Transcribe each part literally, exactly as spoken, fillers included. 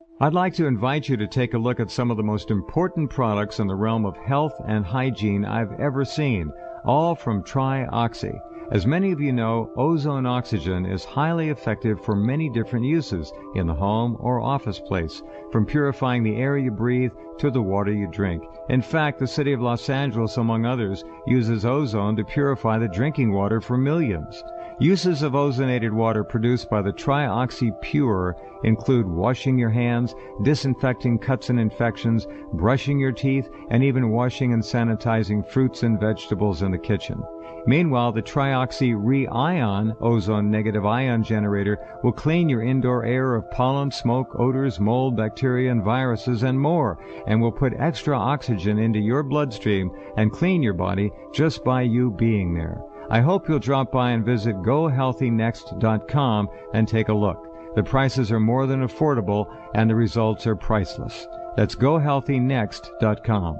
I'd like to invite you to take a look at some of the most important products in the realm of health and hygiene I've ever seen, all from TriOxy. As many of you know, ozone oxygen is highly effective for many different uses in the home or office place, from purifying the air you breathe to the water you drink. In fact, the city of Los Angeles, among others, uses ozone to purify the drinking water for millions. Uses of ozonated water produced by the TriOxy Pure include washing your hands, disinfecting cuts and infections, brushing your teeth, and even washing and sanitizing fruits and vegetables in the kitchen. Meanwhile, the TriOxy Re-Ion ozone negative ion generator will clean your indoor air of pollen, smoke, odors, mold, bacteria, and viruses, and more, and will put extra oxygen into your bloodstream and clean your body just by you being there. I hope you'll drop by and visit go healthy next dot com and take a look. The prices are more than affordable, and the results are priceless. That's go healthy next dot com.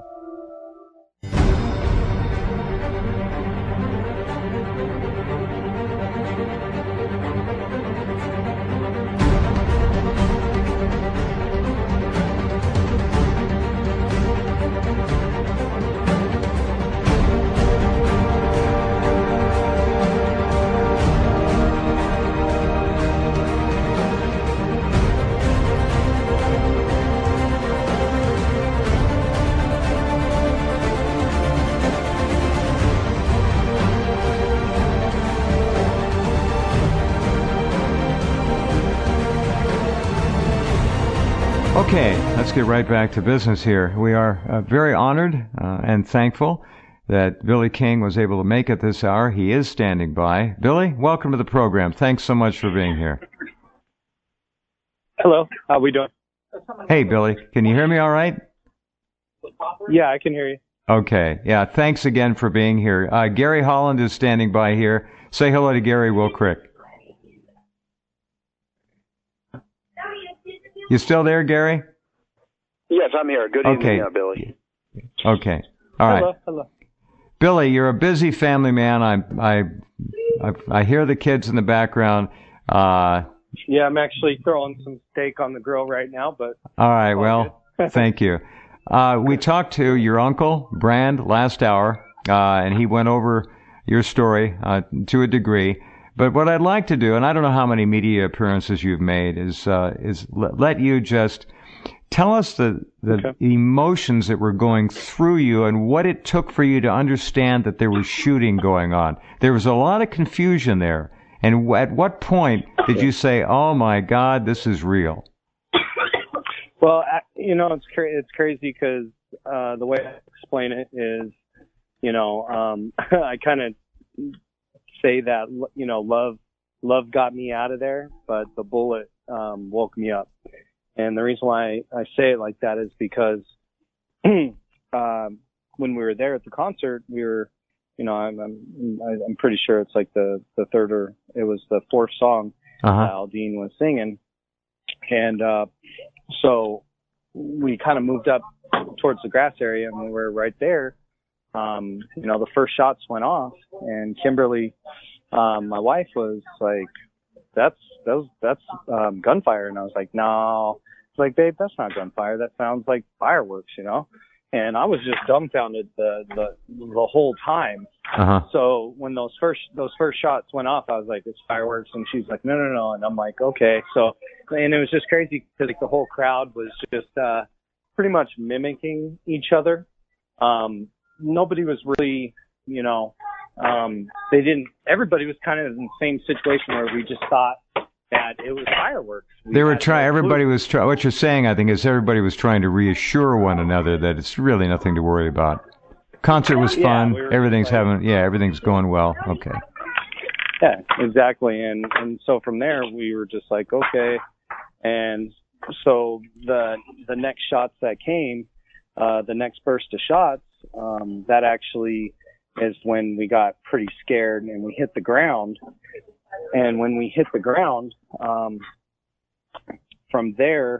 Okay, let's get right back to business here. We are uh, very honored uh, and thankful that Billy King was able to make it this hour. He is standing by. Billy, welcome to the program. Thanks so much for being here. Hello, how we doing? Hey, Billy, can you hear me all right? Yeah, I can hear you. Okay, yeah, thanks again for being here. Uh, Gary Holland is standing by here. Say hello to Gary real quick. You still there, Gary? Yes, I'm here. Good okay. evening, uh, Billy. Okay. All right. Hello, hello. Billy, you're a busy family man. I I I, I hear the kids in the background. Uh, yeah, I'm actually throwing some steak on the grill right now, but all right. Well, thank you. Uh, we talked to your uncle Brand last hour, uh, and he went over your story uh, to a degree. But what I'd like to do, and I don't know how many media appearances you've made, is uh, is let, let you just tell us the the okay. emotions that were going through you and what it took for you to understand that there was shooting going on. There was a lot of confusion there. And at what point did you say, "Oh my God, this is real"? Well, you know, it's cra- it's crazy because uh, the way I explain it is, you know, um, I kind of say that, you know, love, love got me out of there, but the bullet, um, woke me up. And the reason why I say it like that is because, um, when we were there at the concert, we were, you know, I'm, I'm, I'm pretty sure it's like the, the third or it was the fourth song uh-huh. that Aldine was singing. And, uh, so we kind of moved up towards the grass area and we were right there. Um, you know, the first shots went off and Kimberly, um, my wife was like, that's, that's, that's, um, gunfire. And I was like, no, it's like, babe, that's not gunfire. That sounds like fireworks, you know? And I was just dumbfounded the, the, the whole time. Uh-huh. So when those first, those first shots went off, I was like, it's fireworks. And she's like, no, no, no. And I'm like, okay. So, and it was just crazy because like the whole crowd was just, uh, pretty much mimicking each other. Um, nobody was really, you know, um, they didn't, everybody was kind of in the same situation where we just thought that it was fireworks. We they were trying, no everybody was trying, what you're saying, I think, is everybody was trying to reassure one another that it's really nothing to worry about. Concert was fun, yeah, we everything's like, having, yeah, everything's going well, okay. Yeah, exactly. And, and so from there, we were just like, okay. And so the, the next shots that came, uh, the next burst of shots, um, that actually is when we got pretty scared and we hit the ground. And when we hit the ground, um, from there,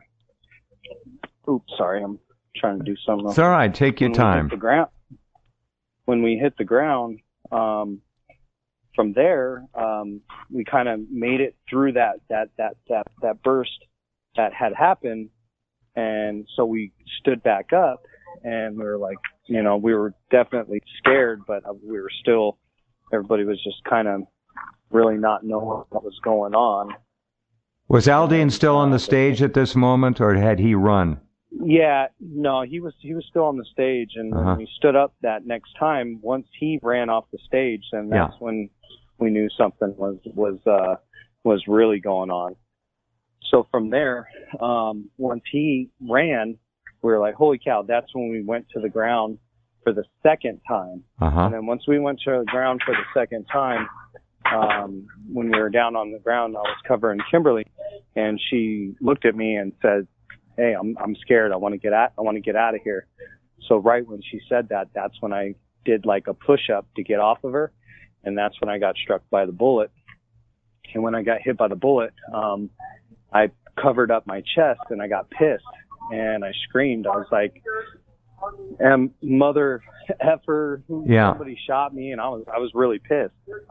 oops, sorry, I'm trying to do something. It's all right. Take your when time. We hit the ground, when we hit the ground, um, from there, um, we kind of made it through that, that, that, that, that burst that had happened. And so we stood back up, and we were like, you know, we were definitely scared, but we were still, everybody was just kind of really not knowing what was going on. Was Aldean still on the stage at this moment, or had he run? Yeah, no, he was he was still on the stage, and Uh-huh. when we stood up that next time, once he ran off the stage, then that's Yeah. when we knew something was was uh, was really going on. So from there, um, once he ran, we were like, holy cow, that's when we went to the ground for the second time. Uh-huh. And then once we went to the ground for the second time, um, when we were down on the ground, I was covering Kimberly, and she looked at me and said, hey, I'm I'm scared. I want to get out. I want to get out of here. So right when she said that, that's when I did like a push up to get off of her, and that's when I got struck by the bullet. And when I got hit by the bullet, um, I covered up my chest and I got pissed and I screamed. I was like, "Um, mother effer, Yeah. somebody shot me," and I was I was really pissed.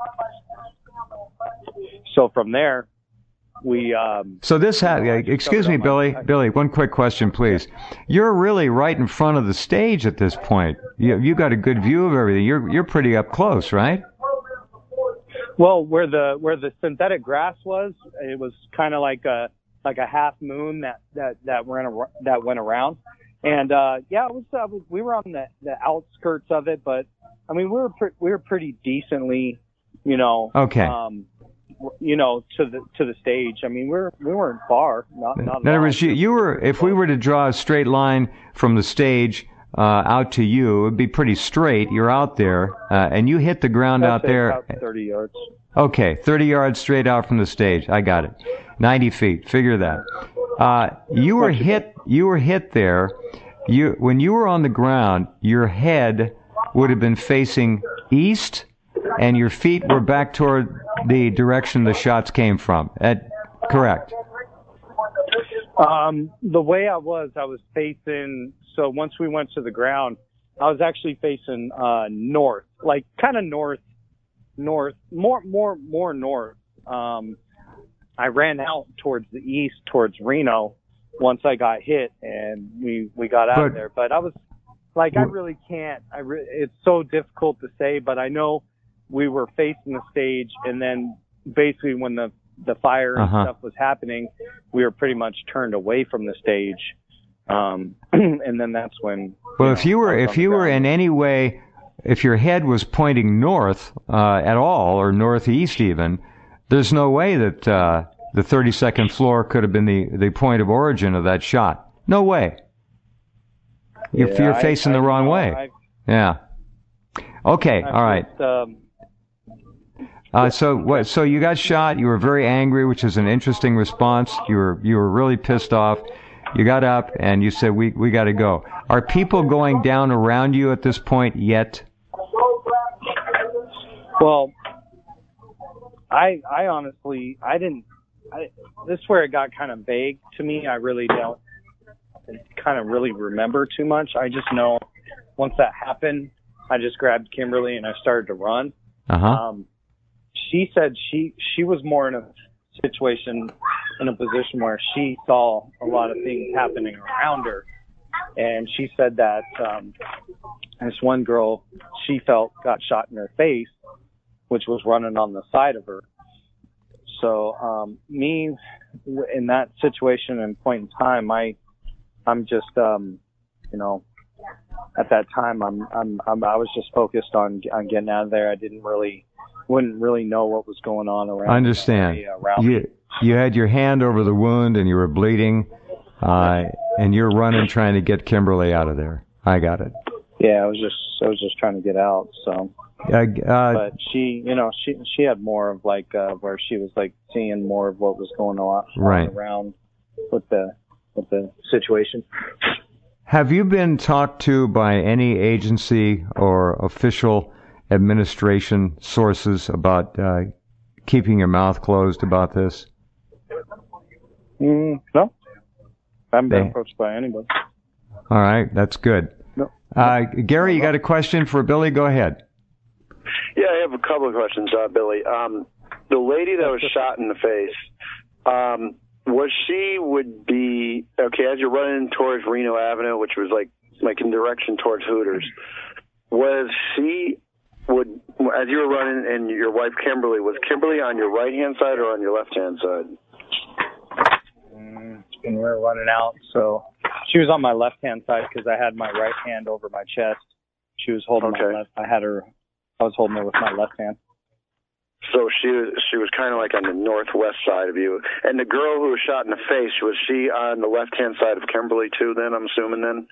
So from there, we um So this ha- I just excuse covered me, up my- Billy. I- Billy, one quick question, please. You're really right in front of the stage at this point. You you got a good view of everything. You're you're pretty up close, right? well where the where the synthetic grass was, it was kind of like a like a half moon that that that ran ar- that went around, and uh yeah, it was, uh, we were on the the outskirts of it, but I mean we were pre- we were pretty decently, you know, Okay. um you know, to the to the stage. I mean, we're we weren't far. Not, not In other words, you, you were, if we were to draw a straight line from the stage uh, out to you, it would be pretty straight. You're out there, uh, and you hit the ground out there. about thirty yards. Okay, thirty yards straight out from the stage. I got it. ninety feet. Figure that. Uh, you were hit. You were hit there. You when you were on the ground, your head would have been facing east, and your feet were back toward the direction the shots came from. Uh, correct. Um, the way I was, I was facing. So once we went to the ground, I was actually facing uh, north, like kind of north, north, more, more, more north. Um, I ran out towards the east, towards Reno, once I got hit, and we we got out But- of there. But I was like, I really can't. I re- it's so difficult to say, but I know we were facing the stage, and then basically when the the fire and Uh-huh. stuff was happening, we were pretty much turned away from the stage. Um, and then that's when. Well, know, if you I were was if on the you were ground. in any way, if your head was pointing north uh, at all, or northeast even, there's no way that uh, the thirty-second floor could have been the, the point of origin of that shot. No way. You're, Yeah, you're I- facing I the wrong know, way. I've- Yeah. Okay. I've all right. just, um, Uh, so what? So you got shot. You were very angry, which is an interesting response. You were you were really pissed off. You got up and you said, "We we got to go." Are people going down around you at this point yet? Well, I I honestly I didn't. I, this is where it got kind of vague to me. I really don't kind of really remember too much. I just know once that happened, I just grabbed Kimberly and I started to run. Uh huh. Um, she said she she was more in a situation, in a position where she saw a lot of things happening around her, and she said that um, this one girl she felt got shot in her face, which was running on the side of her. So um, me in that situation and point in time, I I'm just um, you know at that time I'm, I'm I'm I was just focused on on getting out of there. I didn't really wouldn't really know what was going on around. I understand. the area around me. You you had your hand over the wound and you were bleeding, uh, and you're running trying to get Kimberly out of there. I got it. Yeah, I was just I was just trying to get out. So, Uh, uh, but she, you know, she she had more of like uh, where she was like seeing more of what was going on Right. around with the with the situation. have you been talked to by any agency or official administration sources about uh, keeping your mouth closed about this? Mm, no, I haven't been They- approached by anybody. All right, that's good. No. Uh, Gary, you got a question for Billy? Go ahead. Yeah, I have a couple of questions, uh, Billy. Um, the lady that was shot in the face, um, was she would be okay as you're running towards Reno Avenue, which was like like in direction towards Hooters? Was she would as you were running, and your wife Kimberly, was Kimberly on your right hand side or on your left hand side? Mm, and we were running out, so she was on my left hand side because I had my right hand over my chest. She was holding Okay. my left. I had her. I was holding her with my left hand. So she was she was kind of like on the northwest side of you. And the girl who was shot in the face, was she on the left hand side of Kimberly too? Then I'm assuming then.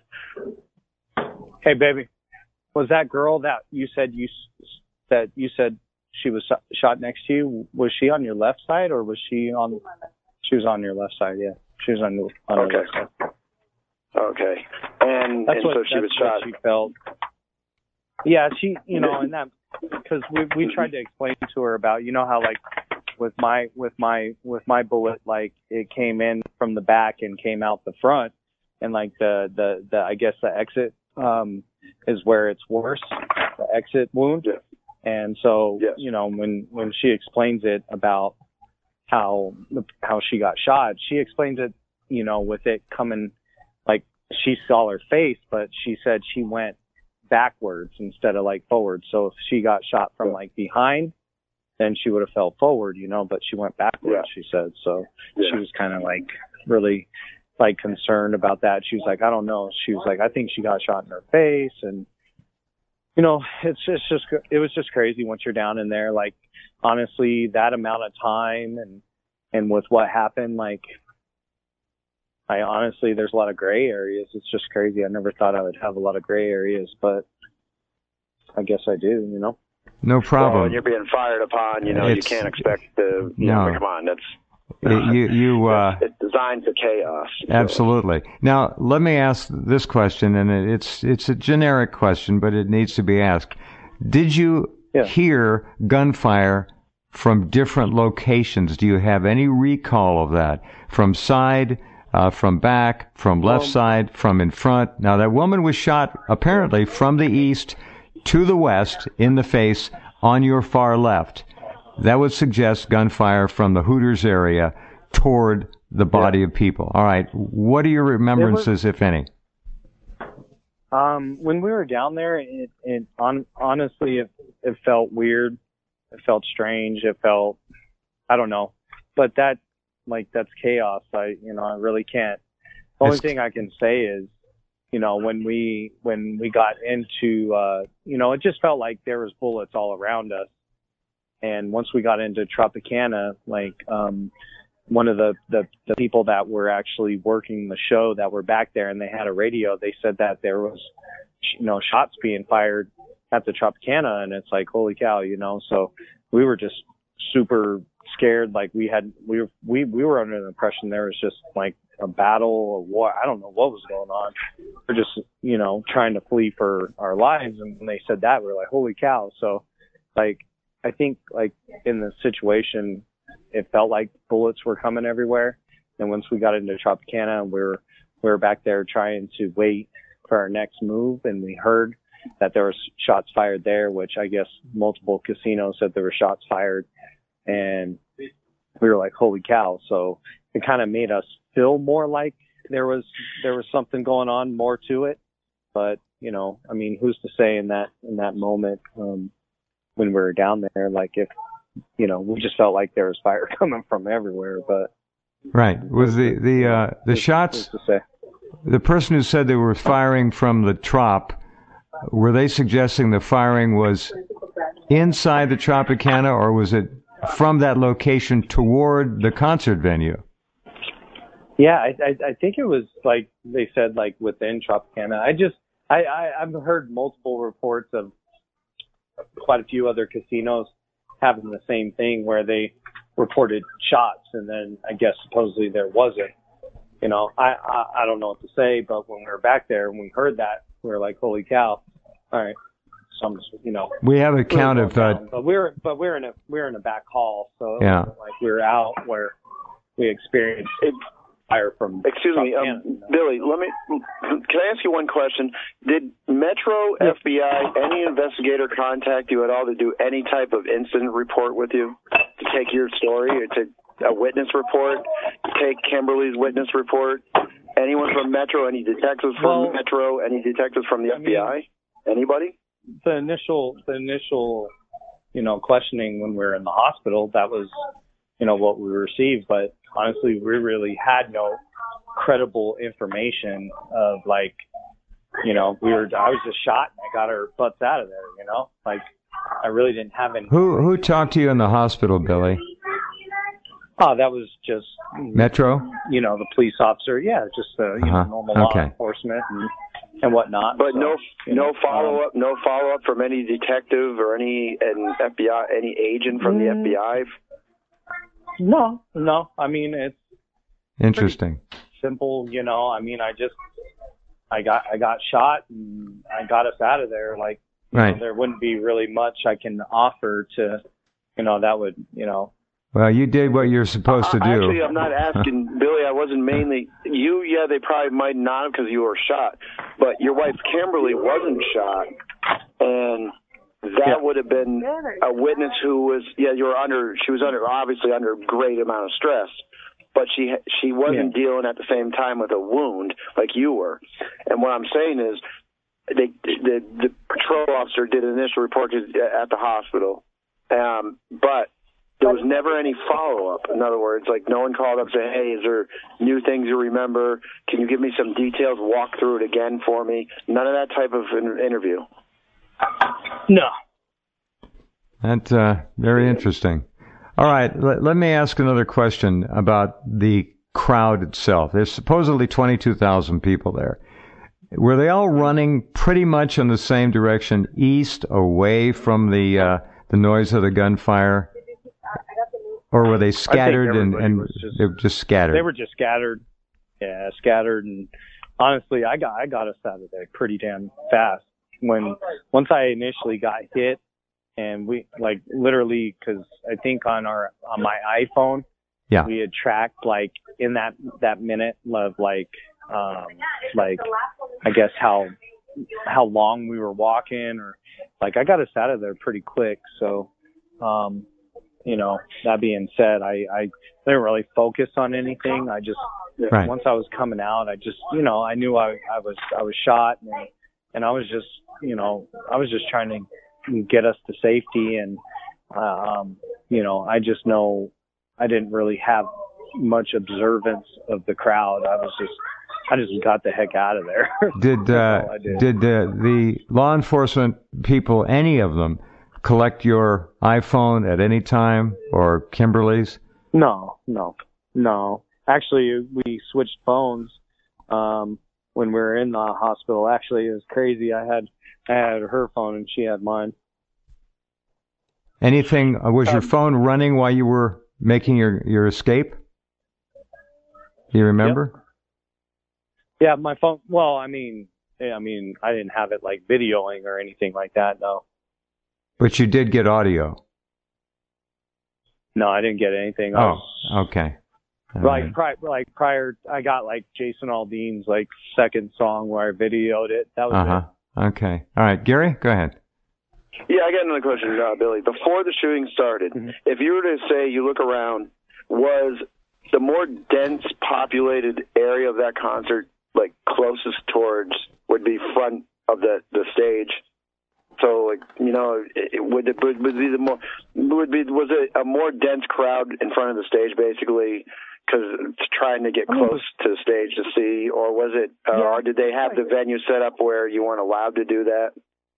Hey, baby, was that girl that you said you that you said she was shot next to you? Was she on your left side or was she on? She was on your left side. Yeah, she was on, on Okay. the left side. Okay. And, That's and what, so she that's was what shot. she felt. Yeah, she, you know, and that, because we we tried to explain to her about, you know, how like with my with my with my bullet, like it came in from the back and came out the front, and like the the the I guess the exit um is where it's worse, the exit wound. Yeah. And so, Yes. you know, when when she explains it about how how she got shot, she explains it, you know, with it coming, like she saw her face, but she said she went backwards instead of like forward. So if she got shot from like behind, then she would have fell forward, you know, but she went backwards, Yeah. she said. So Yeah. she was kind of like really like concerned about that. She was like, I don't know. She was like, I think she got shot in her face. And, you know, it's just, just, it was just crazy once you're down in there. Like, honestly, that amount of time and, and with what happened, like, I honestly, there's a lot of gray areas. It's just crazy. I never thought I would have a lot of gray areas, but I guess I do, you know? No problem. Well, when you're being fired upon, you know, It's- you can't expect to, you No. know, come on, that's, You, you, you uh, it's designed for chaos. So. absolutely. Now, let me ask this question, and it- it's it's a generic question, but it needs to be asked. Did you Yeah. hear gunfire from different locations? Do you have any recall of that? From side, uh, from back, from left Um, side, from in front? Now, that woman was shot apparently from the east to the west in the face on your far left. That would suggest gunfire from the Hooters area toward the body Yeah. of people. All right. What are your remembrances, if any? Um, when we were down there, it, it on, honestly, it, it felt weird. It felt strange. It felt, I don't know, but that, like, that's chaos. I, you know, I really can't. The only It's- thing I can say is, you know, when we, when we got into, uh, you know, it just felt like there was bullets all around us. And once we got into Tropicana, like, um, one of the, the, the people that were actually working the show that were back there and they had a radio, they said that there was, you know, shots being fired at the Tropicana. And it's like, holy cow, you know, so we were just super scared. Like we had, we were, we, we were under the impression there was just like a battle or war. I don't know what was going on. We're just, you know, trying to flee for our lives. And when they said that, we were like, holy cow. So like, I think like in the situation, it felt like bullets were coming everywhere. And once we got into Tropicana, we were, we were back there trying to wait for our next move. And we heard that there was shots fired there, which I guess multiple casinos said there were shots fired. And we were like, holy cow. So it kind of made us feel more like there was, there was something going on more to it. But, you know, I mean, who's to say in that, in that moment, um, when we were down there, like if, you know, we just felt like there was fire coming from everywhere, but. Right. Was the, the, uh, the who's- shots, who's to say? the person who said they were firing from the Trop, were they suggesting the firing was inside the Tropicana or was it from that location toward the concert venue? Yeah, I, I, I think it was like they said, like within Tropicana. I just, I, I, I've heard multiple reports of quite a few other casinos having the same thing where they reported shots and then I guess supposedly there wasn't. You know, I, I, I don't know what to say, but when we were back there and we heard that, we were like, holy cow. All right. So I'm just, you know. We have a we were count going of, uh, down. But we're, but we're in a, we're in a back hall. So it Yeah. wasn't like we were out where we experienced It, fire from. excuse me, Tropicana, um, you know? Billy, let me, can I ask you one question? Did Metro, F B I, any investigator contact you at all to do any type of incident report with you? To take your story or to a witness report, take Kimberly's witness report. Anyone from Metro? Any detectives from Well, Metro? Any detectives from the I F B I? mean, Anybody? The initial, the initial, you know, questioning when we were in the hospital, that was, you know, what we received. But honestly, we really had no credible information of like, you know, we were, I was just shot and I got our butts out of there, you know, like I really didn't have any. Who who talked to you in the hospital, Billy? Oh, that was just Metro? You know, the police officer. Yeah, just uh, you Uh-huh. know, normal Okay. law enforcement and, and whatnot. But So, no, you no know, follow um, up, no follow up from any detective or any and F B I, any agent from the F B I. No, no. I mean, it's Interesting. simple. You know, I mean, I just, I got, I got shot and I got us out of there. Like, you Right. know, there wouldn't be really much I can offer to, you know, that would, you know. Well, you did what you're supposed to Uh, do. Actually, I'm not asking Billy. I wasn't mainly you. Yeah, they probably might not because you were shot, but your wife Kimberly wasn't shot, and that Yeah. would have been a witness who was. Yeah, you were under. She was under obviously under a great amount of stress, but she she wasn't Yeah. dealing at the same time with a wound like you were. And what I'm saying is, they the the patrol officer did an initial report at the hospital, um, but. There was never any follow-up. In other words, like no one called up saying, hey, is there new things you remember? Can you give me some details? Walk through it again for me. None of that type of in- interview. No. That's uh, very interesting. All right, let, let me ask another question about the crowd itself. There's supposedly twenty-two thousand people there. Were they all running pretty much in the same direction, east, away from the uh, the noise of the gunfire? Or were they scattered and, everybody and was just- they were just scattered? They were just scattered. Yeah, scattered. And honestly, I got I got us out of there pretty damn fast. When once I initially got hit, and we like literally, because I think on our on my iPhone, Yeah. we had tracked like in that that minute of like um like I guess how how long we were walking, or like I got us out of there pretty quick. So. um You know, that being said, I, I didn't really focus on anything. I just, Right. once I was coming out, I just, you know, I knew I, I was, I was shot, and, and I was just, you know, I was just trying to get us to safety. And, um, you know, I just know I didn't really have much observance of the crowd. I was just, I just got the heck out of there. Did, uh, all I did. did uh, the law enforcement people, any of them, collect your iPhone at any time, or Kimberly's? No, no, no. Actually, we switched phones um, when we were in the hospital. Actually, it was crazy. I had I had her phone and she had mine. Anything? Uh, was your Um, phone running while you were making your, your escape? Do you remember? Yeah, my phone. Well, I mean, yeah, I mean, I didn't have it like videoing or anything like that. No, But you did get audio. no, I didn't get anything. I Oh, was, okay. All Like, right. pri- like prior, I got like Jason Aldean's like second song where I videoed it. That was Uh-huh. Okay. All right. Gary, go ahead. Yeah, I got another question, uh, Billy. Before the shooting started, Mhm. if you were to say you look around, was the more dense populated area of that concert like closest towards would be front of the the stage? So, like, you know, it, would it would, would be the more would be was it a more dense crowd in front of the stage, basically, because it's trying to get close to the stage to see, or was it, uh, Yeah. or did they have the venue set up where you weren't allowed to do that?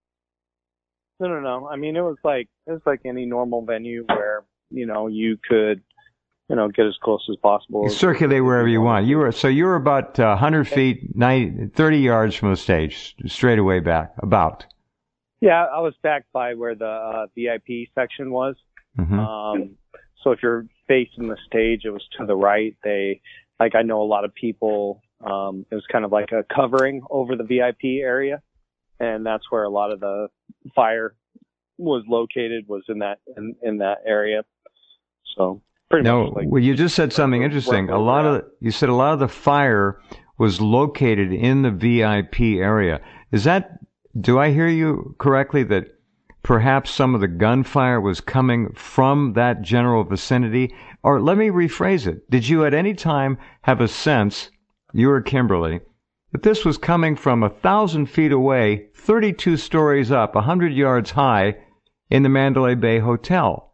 No, no, no. I mean, it was like it was like any normal venue where you know you could, you know, get as close as possible. You circulate wherever you want. You were so you were about uh, one hundred feet, ninety, thirty yards from the stage, straight away back, about. Yeah, I was back by where the uh, V I P section was. Mm-hmm. Um, so if you're facing the stage, it was to the right. They, like, I know a lot of people. Um, it was kind of like a covering over the V I P area, and that's where a lot of the fire was located. Was in that in, in that area. So pretty No, much. Like, well, you just said something where- interesting. where A lot we're of you said a lot of the fire was located in the V I P area. Is that? Do I hear you correctly that perhaps some of the gunfire was coming from that general vicinity, Or let me rephrase it. Did you at any time have a sense, you or Kimberly, that this was coming from a thousand feet away, thirty-two stories up, a hundred yards high, in the Mandalay Bay Hotel?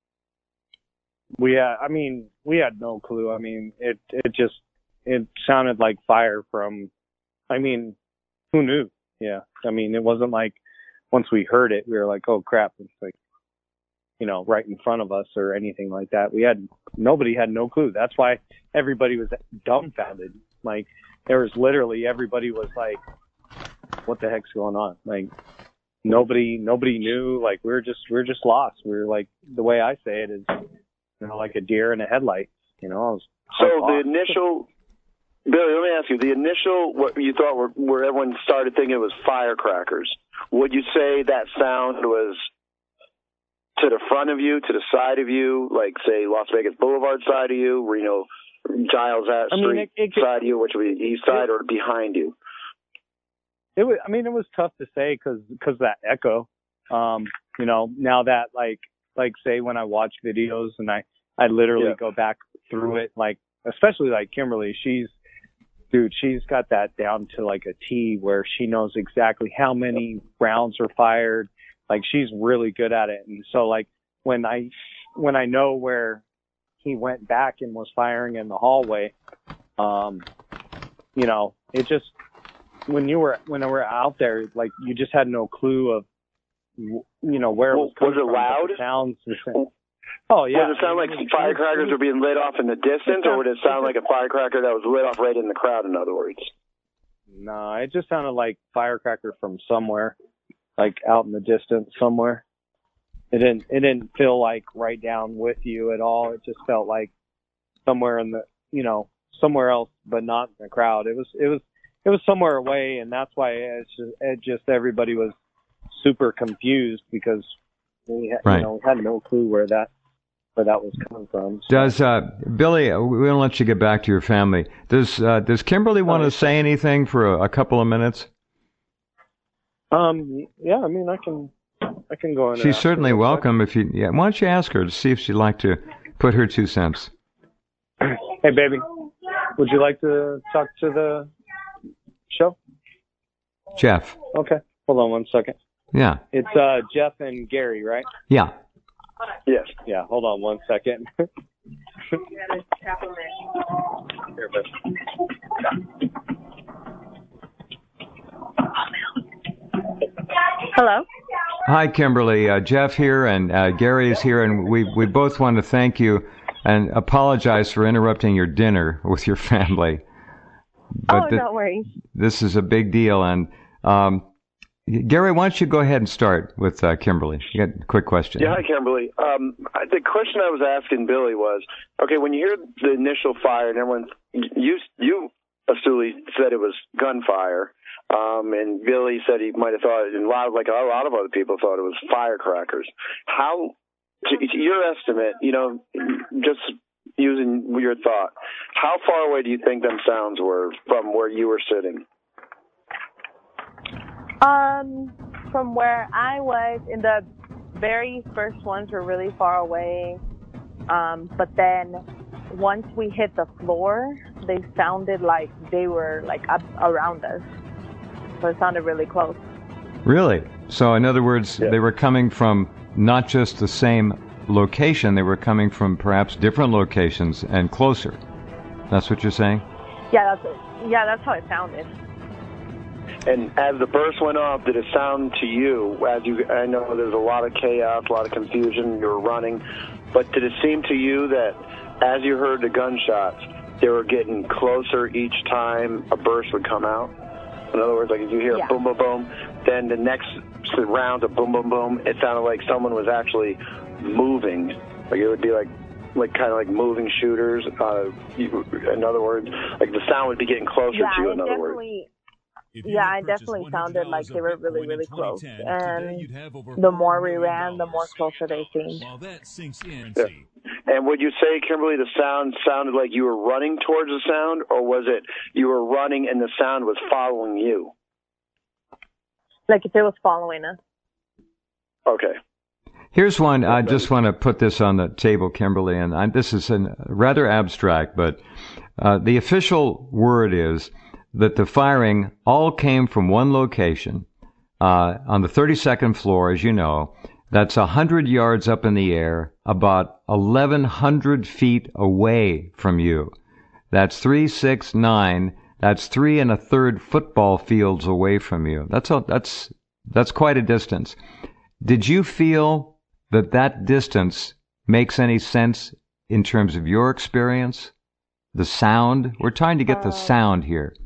We had, I mean, we had no clue. I mean, it it just it sounded like fire from. I mean, who knew? Yeah, I mean, it wasn't like once we heard it, we were like, oh crap, it's like, you know, right in front of us or anything like that. We had nobody had no clue. That's why everybody was dumbfounded. Like, there was literally everybody was like, what the heck's going on? Like, nobody nobody knew. Like, we were just we were just lost. We were like, the way I say it is, you know, like a deer in a headlight. You know, I was, so I was the initial. Billy, let me ask you, the initial, what you thought were, where everyone started thinking it was firecrackers, would you say that sound was to the front of you, to the side of you, like, say, Las Vegas Boulevard side of you, Reno, Giles Street I mean, it, it, side of you, which would be east side, it, or behind you? It was, I mean, it was tough to say because because that echo. Um, you know, now that, like, like say when I watch videos and I, I literally yeah. go back through it, like, especially like Kimberly, she's, Dude, she's got that down to like a T where she knows exactly how many rounds are fired. Like, she's really good at it. And so, like, when I when I know where he went back and was firing in the hallway, um, you know, it just when you were when we were out there, like, you just had no clue of, you know, where well, it was coming was it from. loud? The sounds. The same. Oh, yeah. Does it sound like firecrackers were being lit off in the distance, or would it sound like a firecracker that was lit off right in the crowd, in other words? No, it just sounded like firecracker from somewhere, like out in the distance somewhere. It didn't, it didn't feel like right down with you at all. It just felt like somewhere in the, you know, somewhere else, but not in the crowd. It was, it was, it was somewhere away, and that's why it's just, it just everybody was super confused because we, had, right. you know, we had no clue where that. where that was coming from. So. Does uh, Billy? We're gonna let you get back to your family. Does uh, Does Kimberly want to say anything for a, a couple of minutes? Um. Yeah. I mean, I can. I can go in. She's certainly welcome. If you, yeah. Why don't you ask her to see if she'd like to put her two cents? Hey, baby. Would you like to talk to the show? Jeff. Okay. Hold on one second. Yeah. It's uh Jeff and Gary, right? Yeah. Yes. Yeah, hold on one second. Here, Hello. Hi, Kimberly. Uh, Jeff here, and uh, Gary is here, and we we both want to thank you and apologize for interrupting your dinner with your family. But oh, th- don't worry. This is a big deal, and um, Gary, why don't you go ahead and start with uh, Kimberly? You got a quick question. Yeah, hi, Kimberly. Um, the question I was asking Billy was, okay, when you hear the initial fire and everyone, you you astutely said it was gunfire, um, and Billy said he might have thought, and a lot of, like a lot of other people thought it was firecrackers. How, to, to your estimate, you know, just using your thought, how far away do you think them sounds were from where you were sitting? Um, from where I was, in the very first ones were really far away. Um, but then once we hit the floor, they sounded like they were like up around us. So it sounded really close. Really? So in other words, yeah. they were coming from not just the same location, they were coming from perhaps different locations and closer. That's what you're saying? Yeah, that's yeah, that's how it sounded. And as the burst went off, did it sound to you, as you, I know there's a lot of chaos, a lot of confusion, you were running, but did it seem to you that as you heard the gunshots, they were getting closer each time a burst would come out? In other words, like if you hear yeah. boom, boom, boom, then the next round of boom, boom, boom, it sounded like someone was actually moving. Like it would be like, like kind of like moving shooters. Uh, you, in other words, like the sound would be getting closer yeah, to you, in other definitely. words. Yeah, it definitely sounded like they were really, really close. And the more we ran, the more closer they seemed. Yeah. And would you say, Kimberly, the sound sounded like you were running towards the sound, or was it you were running and the sound was following you? Like if it was following us. Okay. Here's one. I just want to put this on the table, Kimberly, and I, this is an, rather abstract, but uh, the official word is that the firing all came from one location uh, on the thirty-second floor, as you know. That's one hundred yards up in the air, about eleven hundred feet away from you. That's three, six, nine. That's three and a third football fields away from you. That's a, that's that's quite a distance. Did you feel that that distance makes any sense in terms of your experience? The sound? We're trying to get the sound here.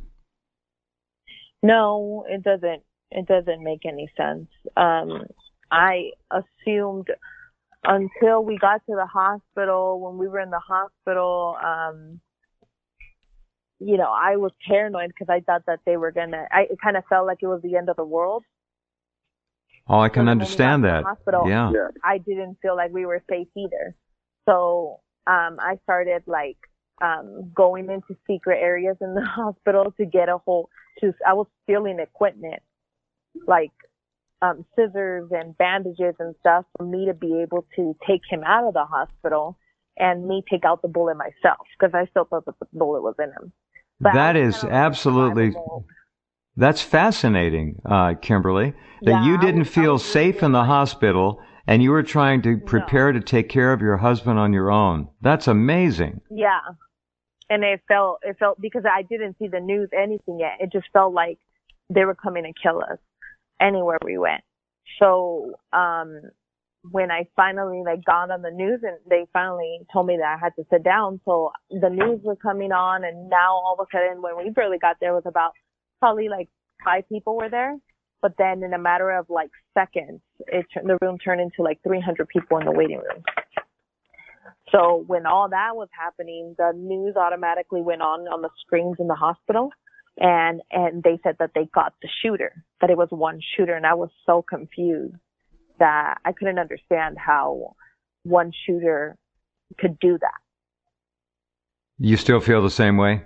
No, it doesn't. It doesn't make any sense. Um, I assumed until we got to the hospital, when we were in the hospital, um, you know, I was paranoid because I thought that they were going to, I it kind of felt like it was the end of the world. Oh, I can so understand that. Hospital, yeah. yeah. I didn't feel like we were safe either. So um, I started like um, going into secret areas in the hospital to get a whole, to, I was stealing equipment like um, scissors and bandages and stuff for me to be able to take him out of the hospital and me take out the bullet myself because I still thought that the bullet was in him. But that is absolutely, that's fascinating, uh, Kimberly, that yeah, you didn't was, feel safe in the hospital and you were trying to prepare no. to take care of your husband on your own. That's amazing. Yeah. And it felt, it felt, because I didn't see the news, anything yet. It just felt like they were coming to kill us anywhere we went. So, um, when I finally like got on the news and they finally told me that I had to sit down. So the news was coming on and now all of a sudden when we barely got there was about probably like five people were there. But then in a matter of like seconds, it the room turned into like three hundred people in the waiting room. So when all that was happening, the news automatically went on on the screens in the hospital. And, and they said that they got the shooter, that it was one shooter. And I was so confused that I couldn't understand how one shooter could do that. You still feel the same way?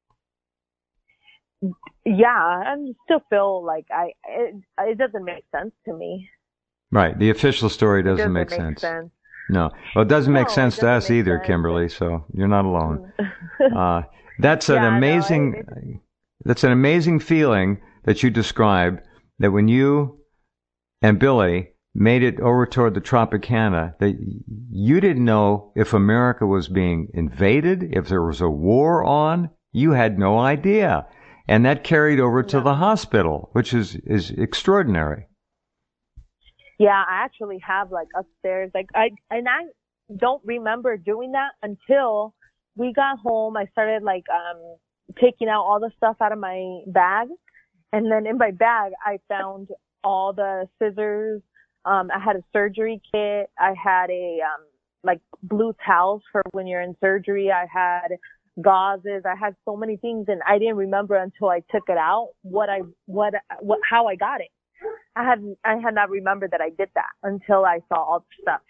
Yeah, I still feel like I, it, it doesn't make sense to me. Right. The official story doesn't, doesn't make, make sense. sense. No. Well, it doesn't No, make sense it to us doesn't make either, sense. Kimberly, so you're not alone. uh, that's an Yeah, amazing, no, it, that's an amazing feeling that you describe, that when you and Billy made it over toward the Tropicana, that you didn't know if America was being invaded, if there was a war on. You had no idea. And that carried over to No. the hospital, which is, is extraordinary. Yeah, I actually have like upstairs, like I, and I don't remember doing that until we got home. I started like, um, taking out all the stuff out of my bag. And then in my bag, I found all the scissors. Um, I had a surgery kit. I had a, um, like blue towels for when you're in surgery. I had gauzes. I had so many things and I didn't remember until I took it out what I, what, what, how I got it. I had, I had not remembered that I did that until I saw all the stuff.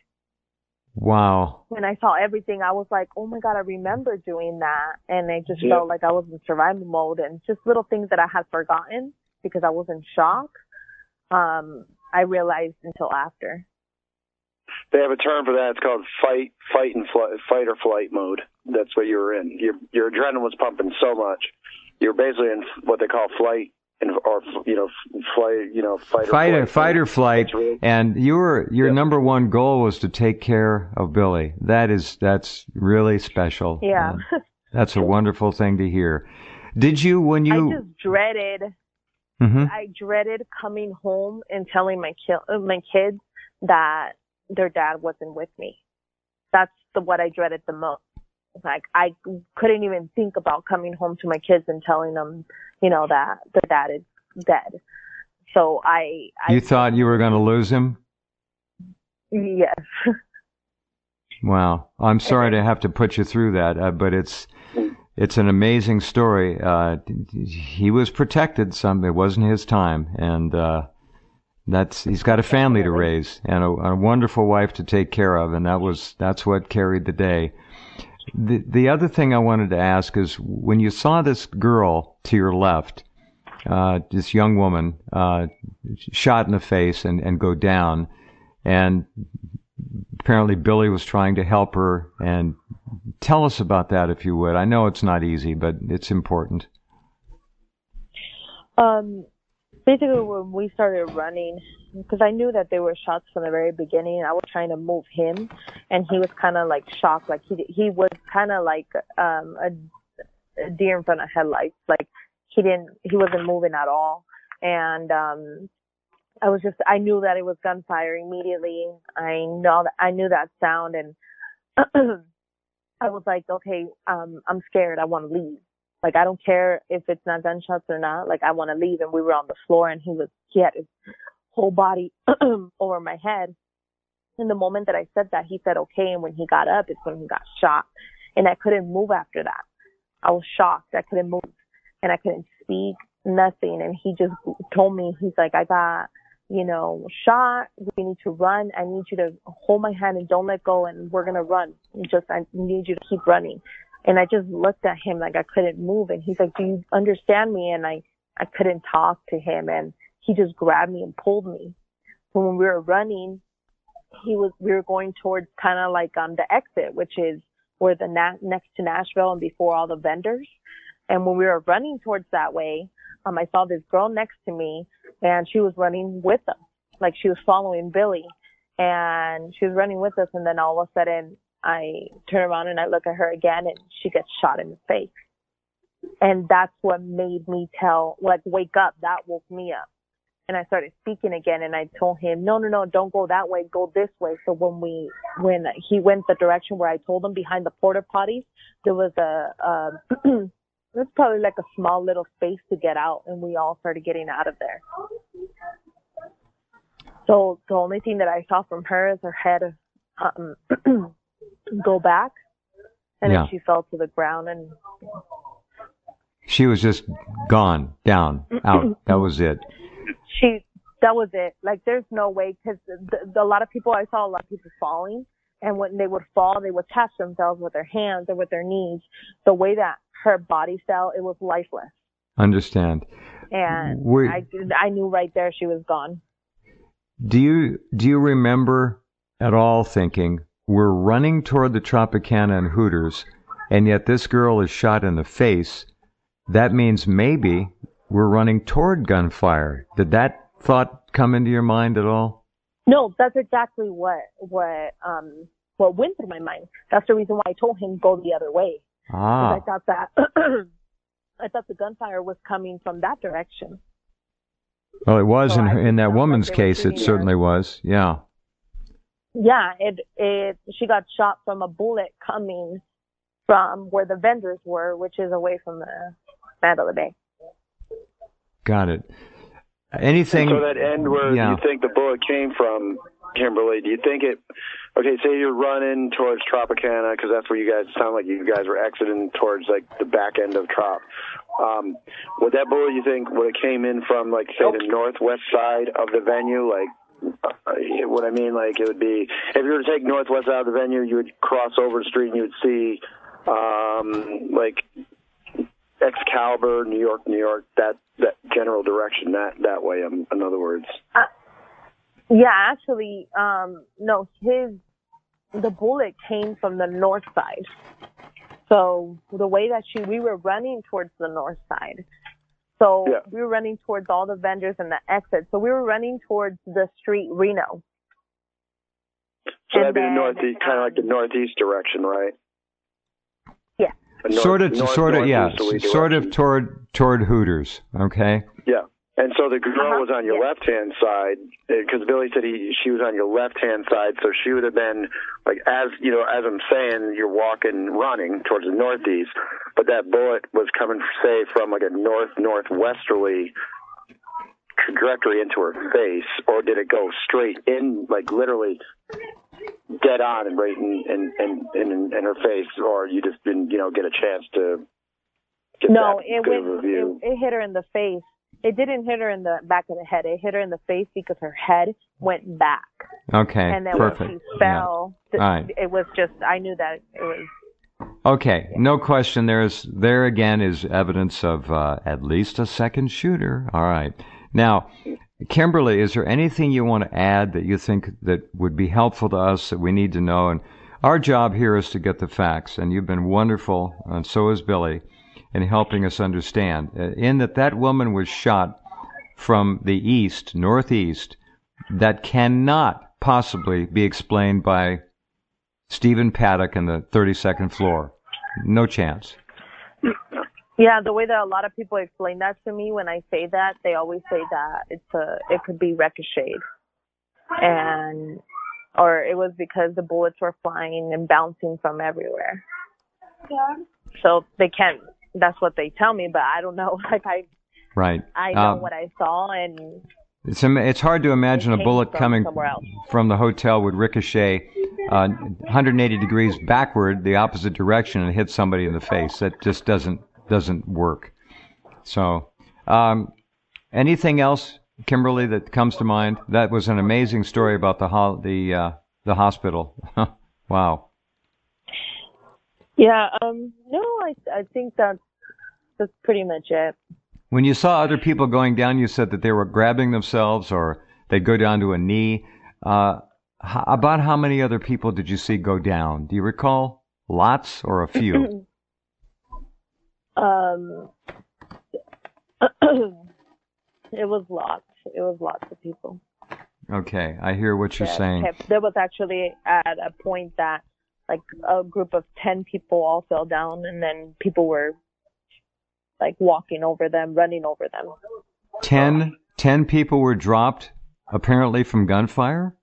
Wow. When I saw everything, I was like, oh my God, I remember doing that. And it just Yep. felt like I was in survival mode and just little things that I had forgotten because I was in shock. Um, I realized until after. They have a term for that. It's called fight, fight and flight, fight or flight mode. That's what you were in. Your your adrenaline was pumping so much. You're basically in what they call flight and or you know flight, you know fight or Fight or, flight. fight or flight. Really, And your your Yep. number one goal was to take care of Billy. That is that's really special. Yeah. Uh, that's a wonderful thing to hear. Did you when you? I just dreaded, Mhm. I dreaded coming home and telling my ki- my kids that their dad wasn't with me. That's the what I dreaded the most. Like I couldn't even think about coming home to my kids and telling them, you know, that their dad is dead. So I, I You thought you were going to lose him? yes. Wow. I'm sorry to have to put you through that, uh, but it's it's an amazing story. Uh, he was protected. Some it wasn't his time, and uh, that's he's got a family to raise and a, a wonderful wife to take care of, and that was that's what carried the day. The the other thing I wanted to ask is when you saw this girl to your left, uh, this young woman, uh, shot in the face and, and go down, and apparently Billy was trying to help her. And tell us about that, if you would. I know it's not easy, but it's important. Um, basically, when we started running, because I knew that there were shots from the very beginning, I was trying to move him, and he was kind of like shocked. Like he he was kind of like um, a, a deer in front of headlights. Like he didn't, he wasn't moving at all. And um, I was just, I knew that it was gunfire immediately. I know that I knew that sound, and I was like, okay, um, I'm scared. I want to leave. Like, I don't care if it's not gunshots or not. Like, I want to leave. And we were on the floor, and he was, he had his whole body over my head. And the moment that I said that, he said, okay. And when he got up, it's when he got shot. And I couldn't move after that. I was shocked. I couldn't move, and I couldn't speak, nothing. And he just told me, he's like, I got, you know, shot. We need to run. I need you to hold my hand and don't let go. And we're going to run. Just, I need you to keep running. And I just looked at him like I couldn't move. And he's like, do you understand me? And I, I couldn't talk to him. And he just grabbed me and pulled me. So when we were running, he was, we were going towards kind of like um the exit, which is where the na- next to Nashville and before all the vendors. And when we were running towards that way, um, I saw this girl next to me, and she was running with us. Like she was following Billy, and she was running with us. And then all of a sudden, I turn around and I look at her again, and she gets shot in the face. And that's what made me tell, like, wake up. That woke me up. And I started speaking again, and I told him, no, no, no, don't go that way. Go this way. So when we, when he went the direction where I told him behind the porta potties, there was a, uh, it was probably like a small little space to get out, and we all started getting out of there. So the only thing that I saw from her is her head, um, go back, and yeah. then she fell to the ground, and she was just gone, down, out. That was it. She, that was it. Like, there's no way, because a lot of people, I saw a lot of people falling, and when they would fall, they would touch themselves with their hands or with their knees. The way that her body fell, it was lifeless. Understand. And we, I, I knew right there she was gone. Do you do you remember at all thinking, we're running toward the Tropicana and Hooters, and yet this girl is shot in the face? That means maybe we're running toward gunfire. Did that thought come into your mind at all? No, that's exactly what what um what went through my mind. That's the reason why I told him go the other way. Ah. I thought that I thought the gunfire was coming from that direction. Well, it was so in in that woman's like case. It certainly her. was. Yeah. Yeah, it it she got shot from a bullet coming from where the vendors were, which is away from the Mandalay Bay. Got it. Anything? And so that end where yeah. you think the bullet came from, Kimberly, do you think it, okay, say you're running towards Tropicana, because that's where you guys, sound like you guys were exiting towards, like, the back end of Trop. Um, would that bullet, you think, would it came in from, like, say, the northwest side of the venue? Like, uh, what I mean, like, it would be, if you were to take northwest out of the venue, you would cross over the street and you would see, um, like, Excalibur, New York, New York, that, that general direction, that, that way, um, in other words. Uh, yeah, actually, um, no, his, the bullet came from the north side. So the way that she, we were running towards the north side. So yeah. we were running towards all the vendors and the exit. So we were running towards the street Reno. So and that'd be then, the northeast, kind of like the northeast direction, right? Yeah. North, sort of, north, sort of, yeah, sort of toward toward Hooters. Okay. Yeah, and so the girl uh-huh. was on your yeah. left hand side because Billy said he she was on your left hand side, so she would have been like as you know as I'm saying, you're walking, running towards the northeast, but that bullet was coming, say, from like a north northwesterly trajectory into her face, or did it go straight in, like literally dead on and right in in, in, in, in her face, or you just didn't, you know, get a chance to get no, that it good went, of a view? It, it hit her in the face. It didn't hit her in the back of the head. It hit her in the face because her head went back. Okay, and then perfect. when she fell, yeah. th- right. it was just, I knew that it was. Okay, no question. There's there again is evidence of uh, at least a second shooter. All right. Now, Kimberly, is there anything you want to add that you think that would be helpful to us that we need to know? And our job here is to get the facts, and you've been wonderful, and so is Billy, in helping us understand. In that that woman was shot from the east, northeast, that cannot possibly be explained by Stephen Paddock in the thirty-second floor. No chance. Yeah, the way that a lot of people explain that to me when I say that, they always say that it's a, it could be ricocheted. And, or it was because the bullets were flying and bouncing from everywhere. Yeah. So they can't, that's what they tell me, but I don't know. Like I, right. I know um, what I saw, and it's, it's hard to imagine a bullet from coming from the hotel would ricochet uh, one hundred eighty degrees backward, the opposite direction, and hit somebody in the face. That just doesn't doesn't work. So, um, anything else, Kimberly, that comes to mind? That was an amazing story about the ho- the uh, the hospital. Wow. Yeah. Um. No, I I think that's that's pretty much it. When you saw other people going down, you said that they were grabbing themselves, or they'd go down to a knee. Uh, h- about how many other people did you see go down? Do you recall? Lots or a few? Um, it was lots. It was lots of people. Okay, I hear what you're Yeah, saying. there was actually at a point that like a group of ten people all fell down, and then people were like walking over them, running over them. Ten, ten people were dropped, apparently from gunfire?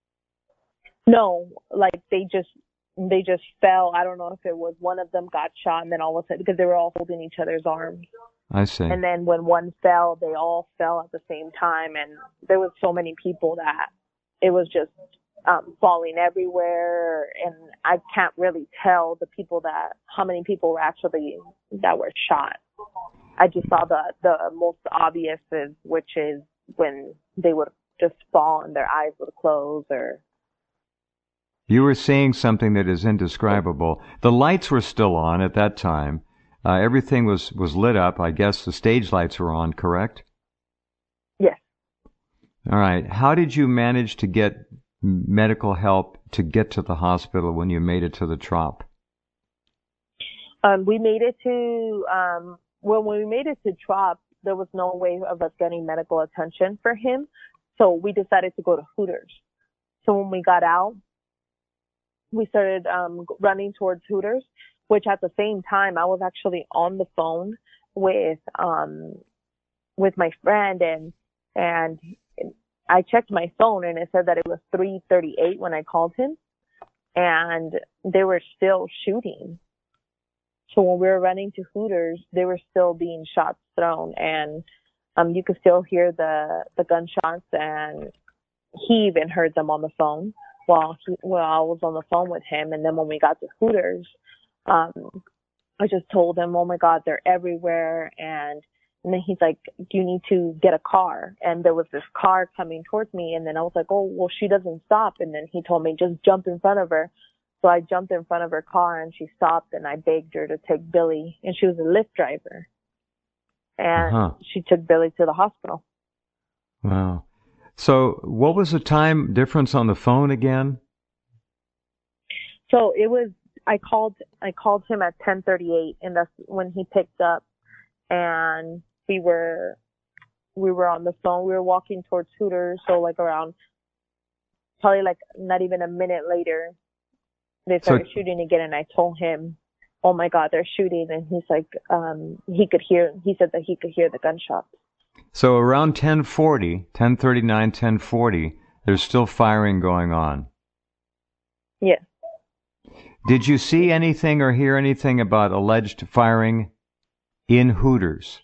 No, like they just they just fell. I don't know if it was one of them got shot, and then all of a sudden, because they were all holding each other's arms. I see. And then when one fell, they all fell at the same time, and there was so many people that it was just um, falling everywhere, and I can't really tell the people that how many people were actually that were shot. I just saw the the most obvious, is, which is when they would just fall and their eyes would close. Or you were seeing something that is indescribable. The lights were still on at that time. Uh, everything was, was lit up. I guess the stage lights were on, correct? Yes. All right. How did you manage to get medical help to get to the hospital when you made it to the Trop? Um, we made it to, um, when we made it to Trop, there was no way of us getting medical attention for him. So we decided to go to Hooters. So when we got out, we started um, running towards Hooters, which at the same time, I was actually on the phone with um, with my friend, and and I checked my phone, and it said that it was three thirty-eight when I called him, and they were still shooting. So when we were running to Hooters, they were still being shots thrown, and um, you could still hear the, the gunshots, and he even heard them on the phone while he, while I was on the phone with him. And then when we got to Hooters, um, I just told him, "Oh my God, they're everywhere," and and then he's like, "Do you need to get a car?" And there was this car coming towards me, and then I was like, "Oh, well, she doesn't stop." And then he told me, "Just jump in front of her." So I jumped in front of her car, and she stopped, and I begged her to take Billy, and she was a Lyft driver. And uh-huh. she took Billy to the hospital. Wow. So what was the time difference on the phone again? So it was, I called, I called him at ten thirty-eight, and that's when he picked up, and we were, we were on the phone. We were walking towards Hooters. So like around, probably like not even a minute later, they started so, shooting again, and I told him, "Oh my God, they're shooting." And he's like, um, he could hear, he said that he could hear the gunshots. So around ten forty, ten thirty-nine, ten forty, there's still firing going on. Yes. Did you see anything or hear anything about alleged firing in Hooters?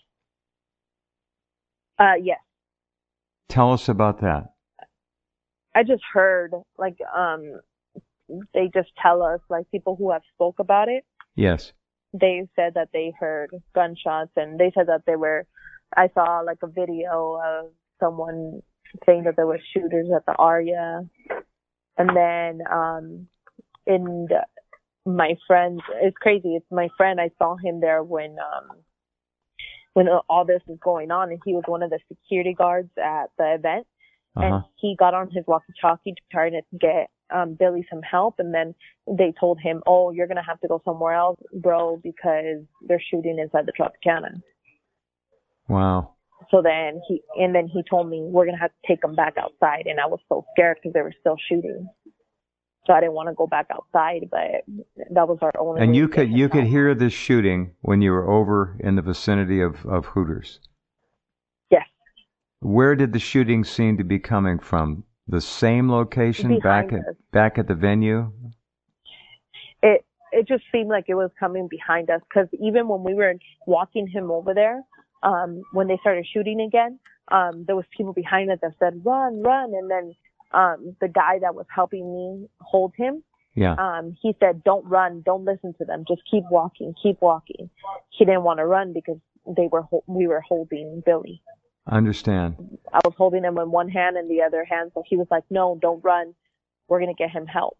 Uh, yes. Tell us about that. I just heard, like, um, they just tell us, like, people who have spoke about it. Yes. They said that they heard gunshots, and they said that they were, I saw, like, a video of someone saying that there were shooters at the Aria. And then, um, in the, my friend, it's crazy, it's my friend, I saw him there when, um, when all this was going on, and he was one of the security guards at the event. Uh-huh. And he got on his walkie-talkie to try to get um, Billy some help. And then they told him, oh, you're going to have to go somewhere else, bro, because they're shooting inside the Tropicana. Wow. So then he, and then he told me, we're going to have to take him back outside. And I was so scared because they were still shooting. So I didn't want to go back outside, but that was our only. And you could, you could hear this shooting when you were over in the vicinity of, of Hooters. Yes. Where did the shooting seem to be coming from? The same location, Behind back at us. back at the venue? It it just seemed like it was coming behind us, because even when we were walking him over there, um, when they started shooting again, um, there was people behind us that said, run, run. And then um, the guy that was helping me hold him, Yeah. um, he said, don't run, don't listen to them, just keep walking, keep walking. He didn't want to run because they were ho- we were holding Billy. I understand. I was holding him in one hand and the other hand, so he was like, no, don't run. We're going to get him help.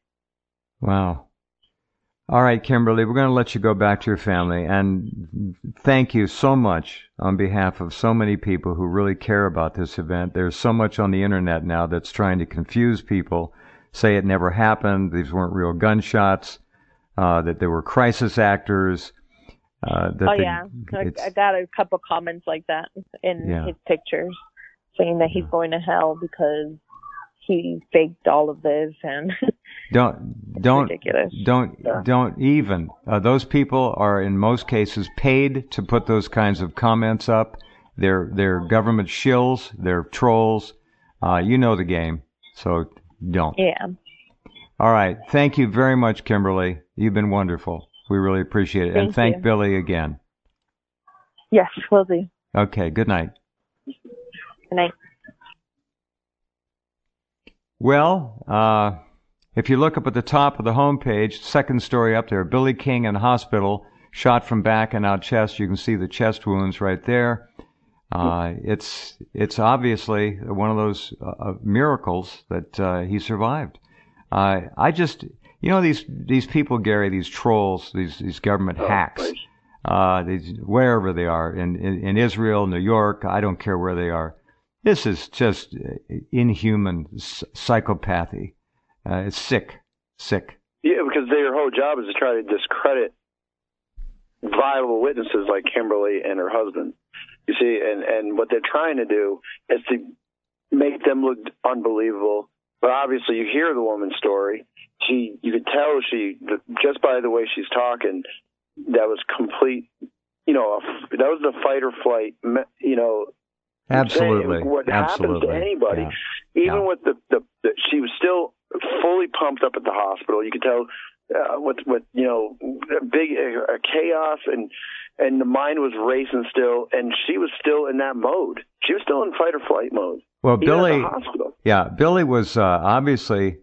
Wow. All right, Kimberly, we're going to let you go back to your family. And thank you so much on behalf of so many people who really care about this event. There's so much on the internet now that's trying to confuse people, say it never happened, these weren't real gunshots, uh, that there were crisis actors. Uh, that oh, the, yeah. I, I got a couple comments like that in Yeah. his pictures, saying that he's Yeah. going to hell because he faked all of this, and Don't don't ridiculous. don't Yeah. don't even. Uh, those people are in most cases paid to put those kinds of comments up. They're they're government shills. They're trolls. Uh, you know the game, so don't. Yeah. All right. Thank you very much, Kimberly. You've been wonderful. We really appreciate it. Thank and thank you. Billy again. Yes, will do. Okay. Good night. Good night. Well, uh, if you look up at the top of the homepage, second story up there, Billy King in hospital, shot from back and out chest. You can see the chest wounds right there. Uh, it's it's obviously one of those uh, miracles that uh, he survived. Uh, I just, you know, these these people, Gary, these trolls, these these government Oh, hacks, please. uh, these, wherever they are, in, in in Israel, New York, I don't care where they are. This is just inhuman psychopathy. Uh, it's sick, sick. Yeah, because their whole job is to try to discredit viable witnesses like Kimberly and her husband. You see, and, and what they're trying to do is to make them look unbelievable. But obviously, you hear the woman's story. She, you could tell she, just by the way she's talking, that was complete. You know, that was the fight or flight. You know. Absolutely. What Absolutely. happens to anybody, Yeah. even Yeah. with the, the, the, she was still fully pumped up at the hospital. You could tell uh, with, with, you know, big uh, chaos and, and the mind was racing still. And she was still in that mode. She was still in fight or flight mode. Well, Even Billy, at the hospital. yeah, Billy was uh, obviously,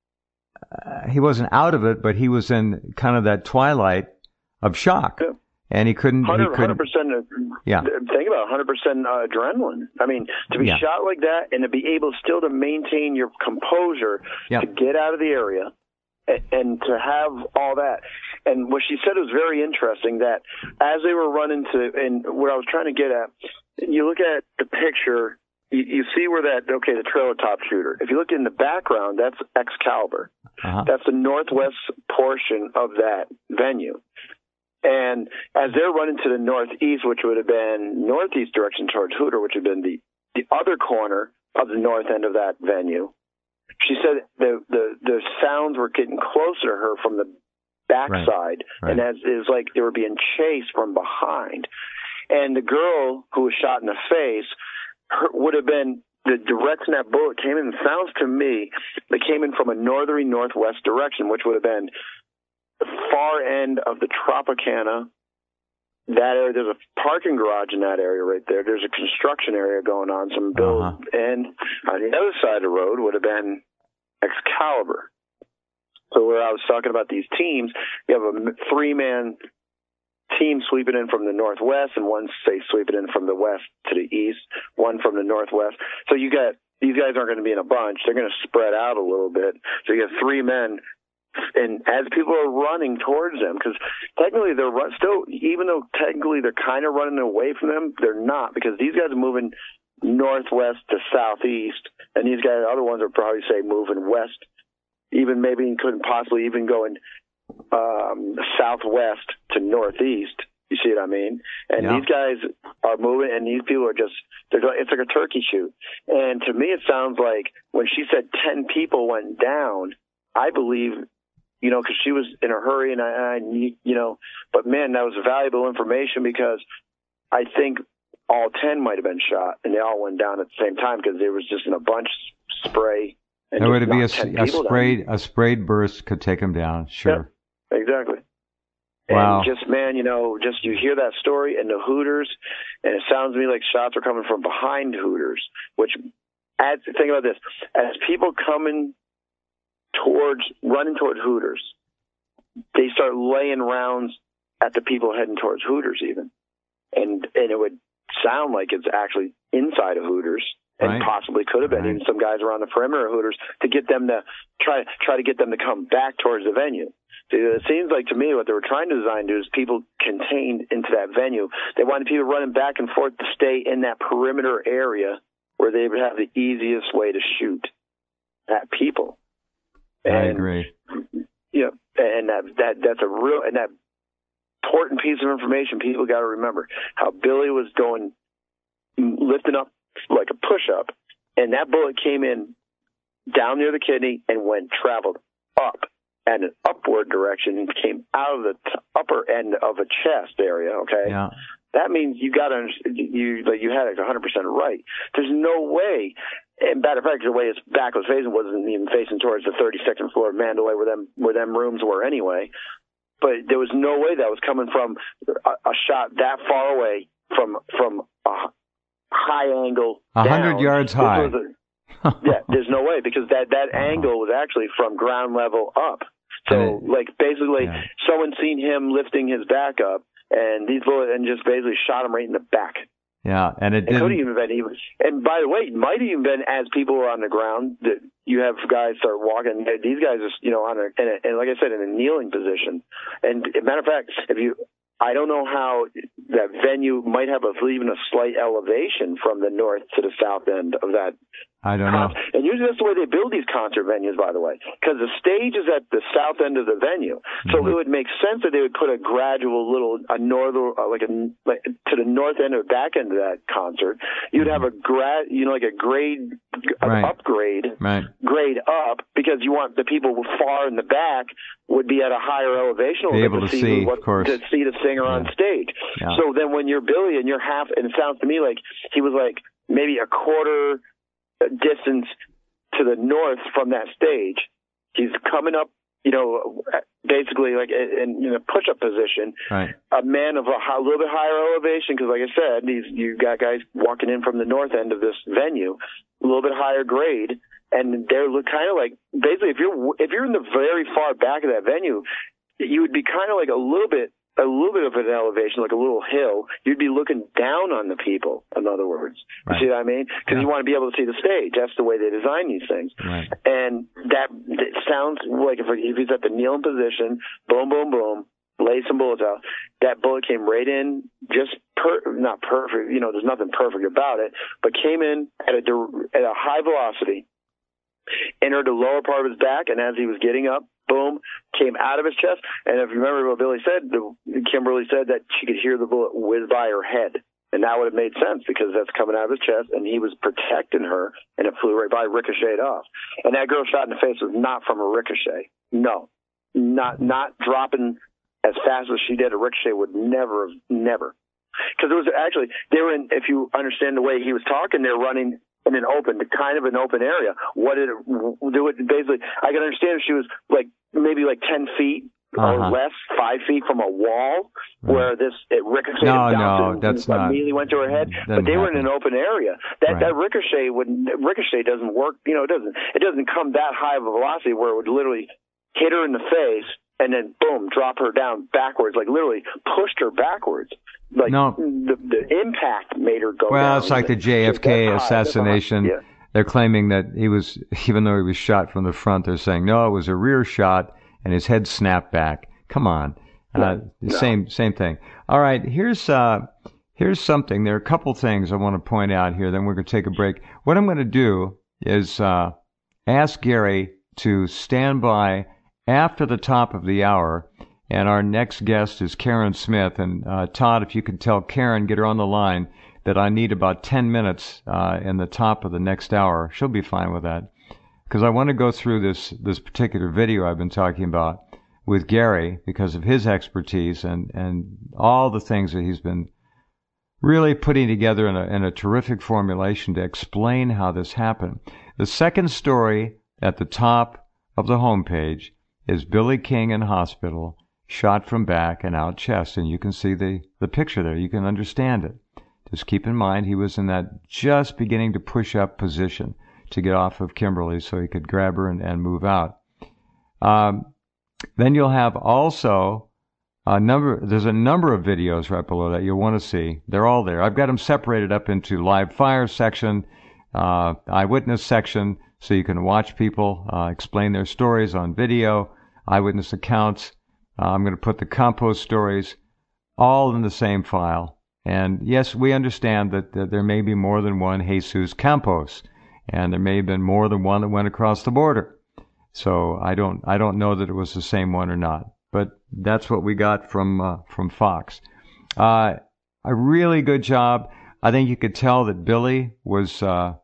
uh, he wasn't out of it, but he was in kind of that twilight of shock. Yeah. And he couldn't, he one hundred couldn't, percent. yeah. Think about one hundred percent uh, adrenaline. I mean, to be Yeah. shot like that and to be able still to maintain your composure Yeah. to get out of the area and, and to have all that. And what she said was very interesting, that as they were running to, and what I was trying to get at, you look at the picture, you, you see where that, okay, the trailer top shooter. If you look in the background, that's Excalibur. Uh-huh. That's the northwest portion of that venue. And as they're running to the northeast, which would have been northeast direction towards Hooter, which would have been the, the other corner of the north end of that venue, she said the, the, the sounds were getting closer to her from the backside. Right. Right. And as it was like they were being chased from behind. And the girl who was shot in the face her, would have been the direction that bullet came in. Sounds to me that came in from a northerly northwest direction, which would have been the far end of the Tropicana. That area, there's a parking garage in that area right there. There's a construction area going on, some build, Uh-huh. and on the other side of the road would have been Excalibur. So where I was talking about these teams, you have a three-man team sweeping in from the northwest, and one, say, sweeping in from the west to the east, one from the northwest. So you got, these guys aren't going to be in a bunch. They're going to spread out a little bit. So you have three men and as people are running towards them, because technically they're run, still, even though technically they're kind of running away from them, they're not, because these guys are moving northwest to southeast, and these guys, other ones are probably say moving west, even maybe couldn't possibly even going um, southwest to northeast. You see what I mean? And yeah. these guys are moving, and these people are just, they're, it's like a turkey shoot. And to me, it sounds like when she said ten people went down, I believe, you know, because she was in a hurry, and I, I, you know, but man, that was valuable information, because I think all ten might have been shot, and they all went down at the same time, because there was just in a bunch spray. And there would be a, a sprayed down. a sprayed burst could take them down. Sure. Yep, exactly. Wow. And just, man, you know, just you hear that story and the Hooters, and it sounds to me like shots are coming from behind Hooters, which adds, think about this, as people coming towards, running towards Hooters, they start laying rounds at the people heading towards Hooters even. And, and it would sound like it's actually inside of Hooters, and right. possibly could have been right. even some guys around the perimeter of Hooters to get them to try, try to get them to come back towards the venue. It seems like to me what they were trying to design to do is people contained into that venue. They wanted people running back and forth to stay in that perimeter area where they would have the easiest way to shoot at people. And, I agree. Yeah, and that that that's a real and that important piece of information people got to remember. How Billy was going lifting up like a push up, and that bullet came in down near the kidney and went traveled up. And an upward direction and came out of the t- upper end of a chest area, okay? Yeah. That means you got to, you you had it one hundred percent right. There's no way, and matter of fact, the way his back was facing wasn't even facing towards the thirty-second floor of Mandalay where them, where them rooms were anyway. But there was no way that was coming from a, a shot that far away from from a high angle A hundred yards high. Yeah, there's no way, because that, that wow. angle was actually from ground level up. So, it, like, basically, yeah. someone seen him lifting his back up, and these bullets, and just basically shot him right in the back. Yeah, and it, it could have even been even. And by the way, it might have even been as people were on the ground that you have guys start walking. These guys are, you know, on a, in a, and like I said, in a kneeling position. And matter of fact, if you, I don't know how that venue might have a, even a slight elevation from the north to the south end of that. I don't know. And usually that's the way they build these concert venues, by the way, because the stage is at the south end of the venue. So mm-hmm. it would make sense that they would put a gradual little, a northern, uh, like a, like to the north end or back end of that concert. You'd have a grad, you know, like a grade, an right. upgrade, right. grade up, because you want the people far in the back would be at a higher elevation be able to, to see, what, of course. to see the singer yeah. on stage. Yeah. So then when you're Billy and you're half, and it sounds to me like he was like maybe a quarter distance to the north from that stage. He's coming up, you know, basically like in, in a push-up position. Right. A man of a, high, a little bit higher elevation, because like I said, these you got guys walking in from the north end of this venue, a little bit higher grade, and they're kind of like basically if you're if you're in the very far back of that venue, you would be kind of like a little bit. a little bit of an elevation, like a little hill. You'd be looking down on the people, in other words. Right. You see what I mean? Because yeah. you want to be able to see the stage. That's the way they design these things. Right. And that it sounds like if, if he's at the kneeling position, boom, boom, boom, lay some bullets out. That bullet came right in, just per, not perfect, you know, there's nothing perfect about it, but came in at a, at a high velocity, entered the lower part of his back, and as he was getting up, boom, came out of his chest. And if you remember what Billy said, the, Kimberly said that she could hear the bullet whiz by her head. And that would have made sense, because that's coming out of his chest, and he was protecting her, and it flew right by, ricocheted off. And that girl shot in the face was not from a ricochet. No. Not not dropping as fast as she did. A ricochet would never have, never. Because it was actually, they were in, if you understand the way he was talking, they're running in an open, kind of an open area. What did it do? It basically, I can understand if she was like maybe like ten feet or uh-huh. less, five feet from a wall, right. where this it ricocheted no, down no, to, that's not, immediately went to her head. But they happen. were in an open area. That right. that ricochet would ricochet doesn't work. You know, it doesn't it doesn't come that high of a velocity where it would literally hit her in the face and then boom, drop her down backwards, like literally pushed her backwards. Like no. the, the impact made her go well, down. it's like the J F K assassination. Yeah. They're claiming that he was, even though he was shot from the front, they're saying, no, it was a rear shot, and his head snapped back. Come on. Uh, no. Same same thing. All right, here's uh, here's something. There are a couple things I want to point out here. Then we're going to take a break. What I'm going to do is uh, ask Gary to stand by after the top of the hour, and our next guest is Karen Smith. And uh, Todd, if you could tell Karen, get her on the line, that I need about ten minutes uh, in the top of the next hour. She'll be fine with that, because I want to go through this this particular video I've been talking about with Gary because of his expertise and, and all the things that he's been really putting together in a, in a terrific formulation to explain how this happened. The second story at the top of the homepage is Billy King in hospital, shot from back and out chest. And you can see the, the picture there. You can understand it. Just keep in mind he was in that just beginning to push up position to get off of Kimberly so he could grab her and, and move out. Um, Then you'll have also a number, there's a number of videos right below that you'll want to see. They're all there. I've got them separated up into live fire section, uh, eyewitness section, so you can watch people uh, explain their stories on video, eyewitness accounts. Uh, I'm going to put the compost stories all in the same file. And yes, we understand that, that there may be more than one Jesus Campos, and there may have been more than one that went across the border. So I don't I don't know that it was the same one or not, but that's what we got from uh, from Fox. Uh, a really good job. I think you could tell that Billy was uh,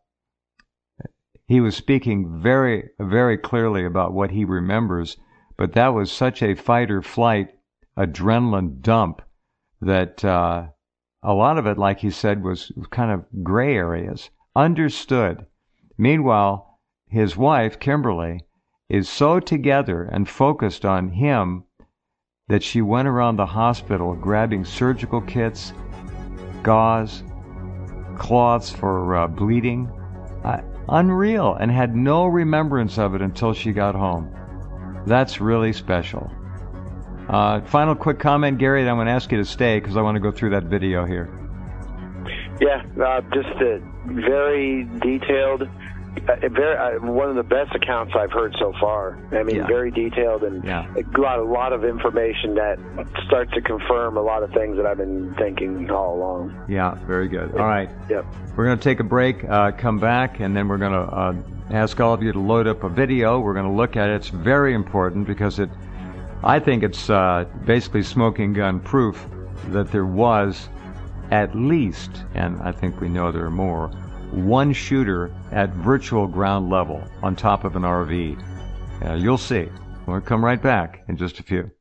he was speaking very very clearly about what he remembers, but that was such a fight or flight adrenaline dump that uh, a lot of it, like he said, was kind of gray areas. Understood. Meanwhile, his wife Kimberly is so together and focused on him that she went around the hospital grabbing surgical kits, gauze, cloths for uh, bleeding. Uh, unreal, and had no remembrance of it until she got home. That's really special. Uh, final quick comment, Gary, and I'm going to ask you to stay because I want to go through that video here. Yeah, uh, just a very detailed, uh, very uh, one of the best accounts I've heard so far. I mean, yeah. very detailed and yeah. a lot, a lot of information that starts to confirm a lot of things that I've been thinking all along. Yeah, very good. All right. Yep. We're going to take a break, uh, come back, and then we're going to uh, ask all of you to load up a video. We're going to look at it. It's very important because it, I think it's uh, basically smoking gun proof that there was at least, and I think we know there are more, one shooter at virtual ground level on top of an R V. Uh, you'll see. We'll come right back in just a few.